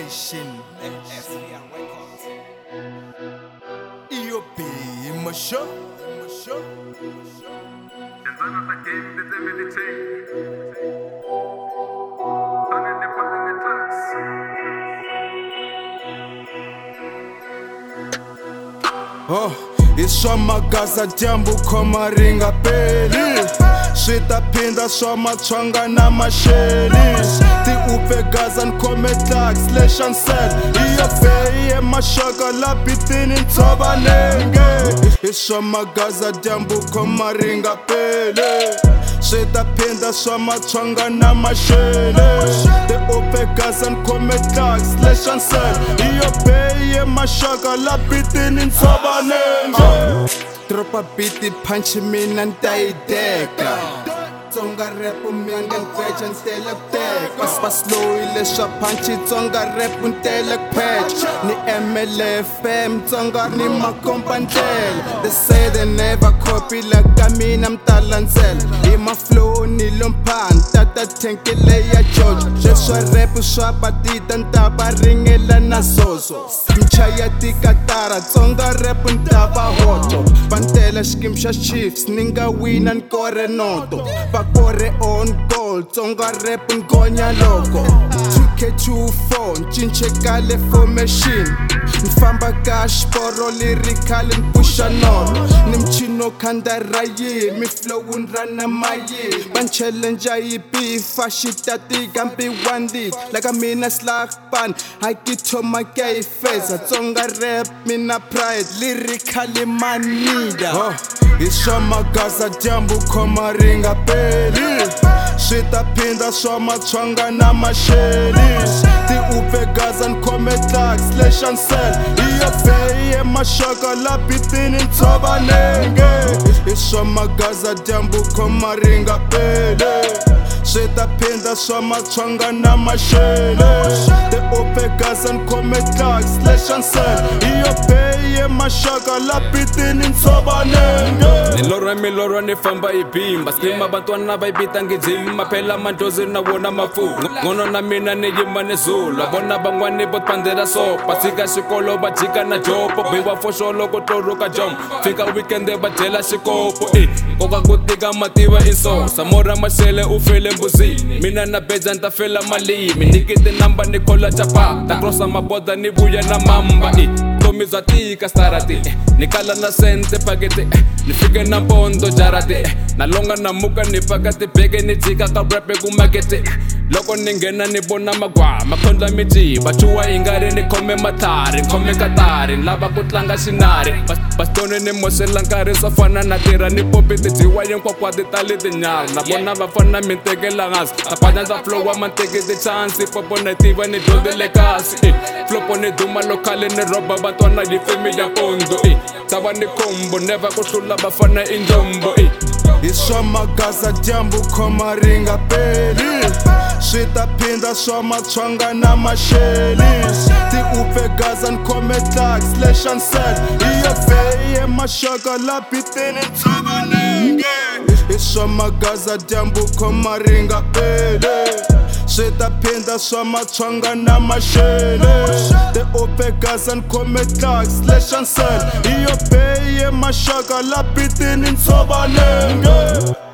Nation, SVR Records. EOB, my show. Oh, iswa magaza dyambu khoma ringa peli swi ta phinda swa matswanga na maxeli ti upe gaza ni khome tax leshansel iyo beyi emaxaka la bitini ntshova nenge iswa magaza dyambu khoma ringa peli swi ta phinda swa matswanga na maxeli ti upe gaza ni khome tax leshansel iyo beyi emaxaka la bitini ntshova nenge dropa beat punch mina ntayideka tsonga rap mianga nkwecha ntele kuteka spa slow ileswa punch tsonga rap ntele patch ni MLFM tsonga ni makompa ntele they say they never copy like mina mtalanzela i ma flow ni lomphana tata thenkele ya George leswa rap swa batita ntaba ringela na zozo mchaya tikatara tsonga rap ntaba hoto bantela skim xa Chiefs ninga wina nkore noto bakore on goal tsonga rap ngonya loko 2K24 nchinche kale formation nfamba ka xiporo lyrical npusha nolo ni mchino khanda rayi mi flow unrana mayi ban challenge yi bifa shitatika mpi wandi like mina slack pan hakithoma ke feza tsonga rap mina pride lyrical manida oh iswa magaza dyambu khoma ringa peli swi ta phinda swa matswanga na maxeli ti upe gaza ni khome tax leshansel iyo beyi emaxaka la bitini ntshova nenge iswa magaza dyambu khoma ringa peli swi ta phinda swa matswanga na maxeli ti upe gaza ni khome tax leshansel iyo beyi emaxaka la bitini ntshova nenge milorwa ni famba ibimba stima bantwana bayibita ngijima phela mandozi na wona mafu ngono na mina ni yima nezulu bona bangwani botpandela sopa sika xikolo ba jika na jopo bewa foxolo ko toroka jom fika weekend ba jela xikopo koka ku tika mativa insosa mora maxele u fele mbuzini mina na beja nta fela malimi nikite namba ni khola chapa ta crossa maboda ni vuya na mamba tomi za tika starati nikala na sente pakete ni fike na mpondo jarate na longa na muka ni pakate beke ni jika ka rap ku makete loko ni nghena ni bona magwa makhondla miji bachuwa ingari ni khome mathari khome katari lava ku tlanga xinari bastone ni mosela nkarhi swa fana na tirha ni popi ti jiwa yenkwakwa ti tale tinyala na bona va fana mintekela ngasi tapanya za flow wa manteke ti chance popo na tiva ni dyondzele kasi flopo ni duma lokale ni roba bantwana yi femi ya pondo tava ni khombo never ku hlula bafana injombo iswa magaza dyambu khoma ringa peli swi ta phinda swa matswanga na maxeli ti upe gaza ni khome tax leshansel iyo beyi emaxaka la bitini ntshova nenge iswa magaza dyambu khoma ringa peli swi ta phinda swa matswanga na maxeli ti upe gaza ni khome tax leshansel iyo beyi emaxaka la bitini ntshova nenge